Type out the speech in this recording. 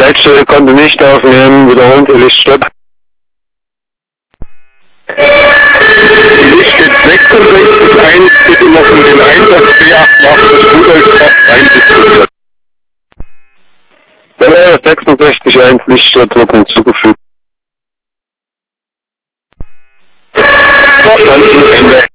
Leitstelle konnte nicht aufnehmen, wiederholen Sie Lichtstopp. Licht steht 66.1, bitte noch in den Einsatz B8 macht das Rudolfskraft eindiskutiert. Welle 66.1, Lichtstopp wird hinzugefügt. Verstanden, Ende.